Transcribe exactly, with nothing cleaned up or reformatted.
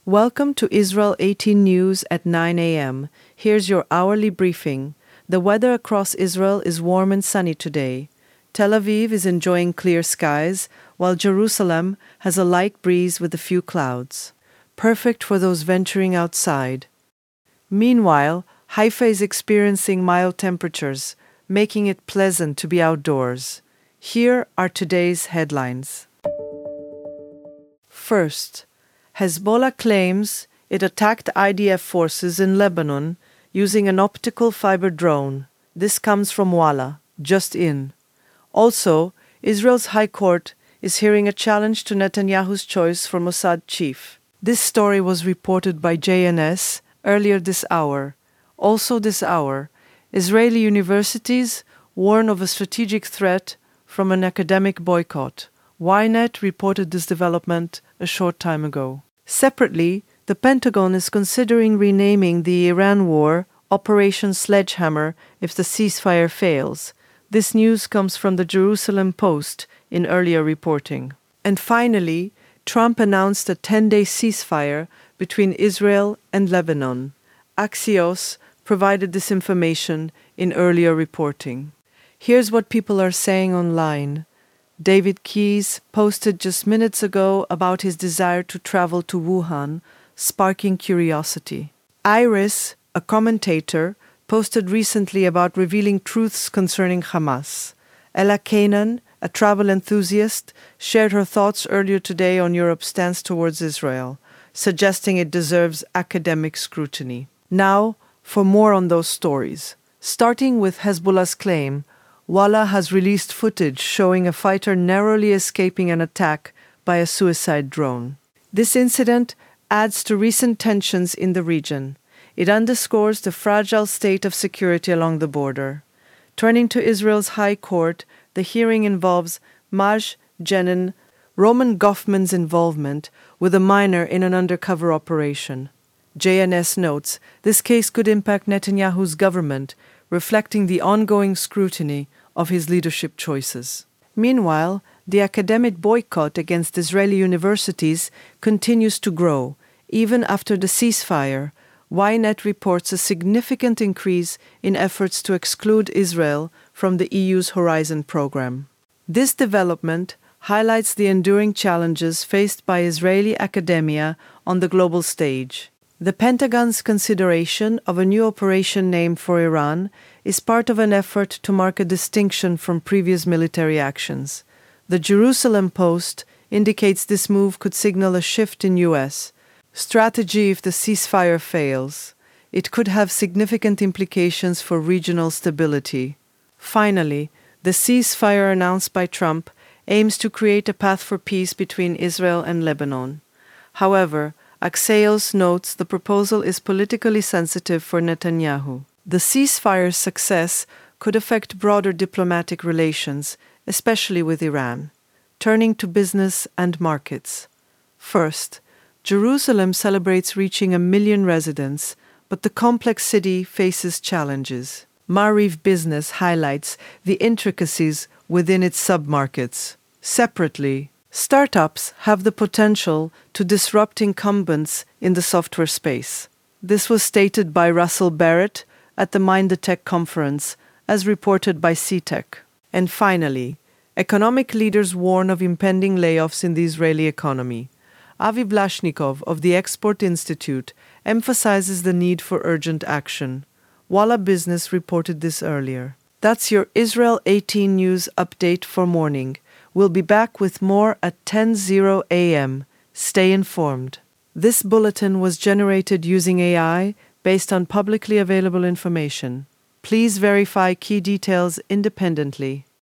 Welcome to Israel eighteen News at nine a m. Here's your hourly briefing. The weather across Israel is warm and sunny today. Tel Aviv is enjoying clear skies, while Jerusalem has a light breeze with a few clouds. Perfect for those venturing outside. Meanwhile, Haifa is experiencing mild temperatures, making it pleasant to be outdoors. Here are today's headlines. First, Hezbollah claims it attacked I D F forces in Lebanon using an optical fiber drone. This comes from Walla, just in. Also, Israel's High Court is hearing a challenge to Netanyahu's choice for Mossad chief. This story was reported by J N S earlier this hour. Also this hour, Israeli universities warn of a strategic threat from an academic boycott. Ynet reported this development a short time ago. Separately, the Pentagon is considering renaming the Iran war Operation Sledgehammer if the ceasefire fails. This news comes from the Jerusalem Post in earlier reporting. And finally, Trump announced a ten-day ceasefire between Israel and Lebanon. Axios provided this information in earlier reporting. Here's what people are saying online. David Keyes posted just minutes ago about his desire to travel to Wuhan, sparking curiosity. Iris, a commentator, posted recently about revealing truths concerning Hamas. Ella Kanan, a travel enthusiast, shared her thoughts earlier today on Europe's stance towards Israel, suggesting it deserves academic scrutiny. Now, for more on those stories. Starting with Hezbollah's claim, Walla has released footage showing a fighter narrowly escaping an attack by a suicide drone. This incident adds to recent tensions in the region. It underscores the fragile state of security along the border. Turning to Israel's High Court, the hearing involves Maj Jenin, Roman Goffman's involvement with a minor in an undercover operation. J N S notes this case could impact Netanyahu's government, reflecting the ongoing scrutiny of his leadership choices. Meanwhile, the academic boycott against Israeli universities continues to grow. Even after the ceasefire, Ynet reports a significant increase in efforts to exclude Israel from the E U's Horizon program. This development highlights the enduring challenges faced by Israeli academia on the global stage. The Pentagon's consideration of a new operation name for Iran is part of an effort to mark a distinction from previous military actions. The Jerusalem Post indicates this move could signal a shift in U S strategy if the ceasefire fails. It could have significant implications for regional stability. Finally, the ceasefire announced by Trump aims to create a path for peace between Israel and Lebanon. However, Axios notes the proposal is politically sensitive for Netanyahu. The ceasefire's success could affect broader diplomatic relations, especially with Iran. Turning to business and markets. First, Jerusalem celebrates reaching a million residents, but the complex city faces challenges. Maariv Business highlights the intricacies within its submarkets. Separately, startups have the potential to disrupt incumbents in the software space. This was stated by Russell Barrett at the Mind the Tech conference, as reported by C TEC. And finally, economic leaders warn of impending layoffs in the Israeli economy. Avi Blashnikov of the Export Institute emphasizes the need for urgent action. Walla Business reported this earlier. That's your Israel eighteen News update for morning. We'll be back with more at ten a m. Stay informed. This bulletin was generated using A I based on publicly available information. Please verify key details independently.